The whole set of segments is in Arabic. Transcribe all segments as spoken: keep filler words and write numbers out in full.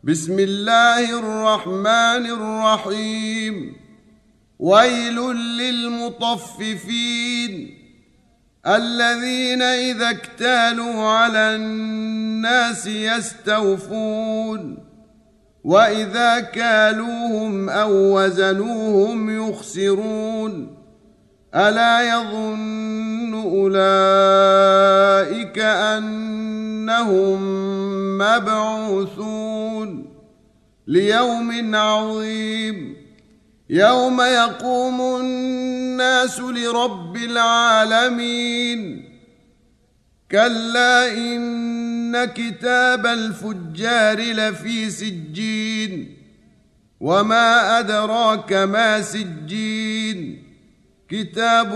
بسم الله الرحمن الرحيم. ويل للمطففين الذين إذا اكتالوا على الناس يستوفون وإذا كالوهم أو وزنوهم يخسرون ألا يظن أولئك أنهم مبعوثون ليوم عظيم يوم يقوم الناس لرب العالمين. كلا إن كتاب الفجار لفي سجين وما أدراك ما سجين كتاب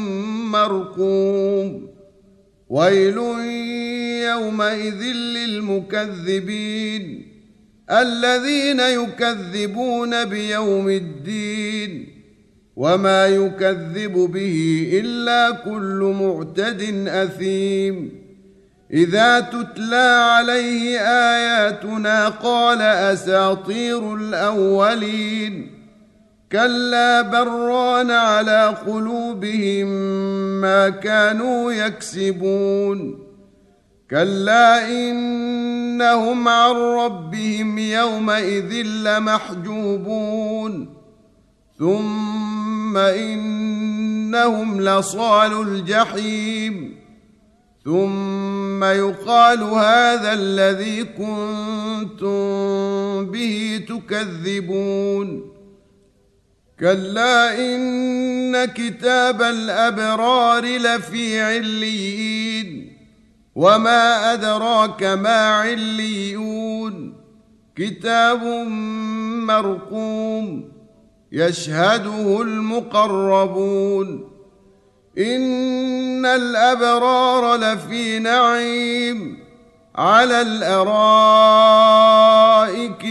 مرقوم. ويل يومئذ للمكذبين الذين يكذبون بيوم الدين وما يكذب به إلا كل معتد أثيم. إذا تتلى عليه آياتنا قال أساطير الأولين كلا بران على قلوبهم ما كانوا يكسبون. كلا إنهم عن ربهم يومئذ لمحجوبون ثم إنهم لصالوا الجحيم ثم يقال هذا الذي كنتم به تكذبون. كلا إن كتاب الأبرار لفي عليين وما أدراك ما عليون كتاب مرقوم يشهده المقربون. إن الأبرار لفي نعيم على الأرائك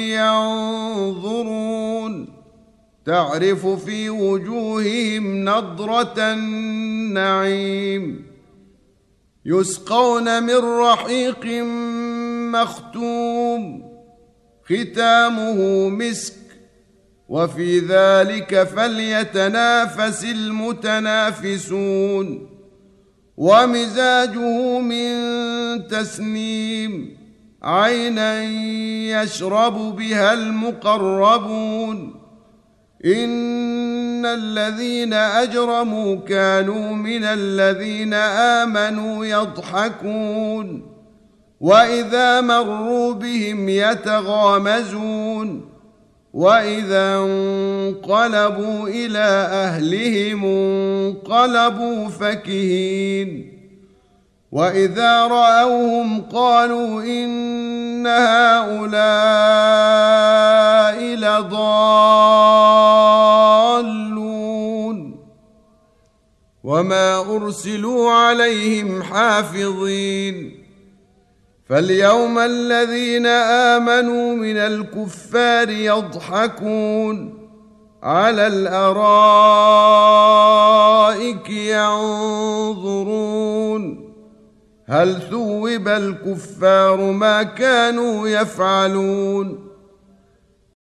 ينظرون تعرف في وجوههم نضرة النعيم يسقون من رحيق مختوم ختامه مسك وفي ذلك فليتنافس المتنافسون. ومزاجه من تسنيم عينا يشرب بها المقربون. إن الذين أجرموا كانوا من الذين آمنوا يضحكون وإذا مروا بهم يتغامزون وإذا انقلبوا إلى أهلهم انقلبوا فكهين. وإذا رأوهم قالوا إن هؤلاء لضالون وما أرسلوا عليهم حافظين. فاليوم الذين آمنوا من الكفار يضحكون على الأرائك ينظرون هل ثوب الكفار ما كانوا يفعلون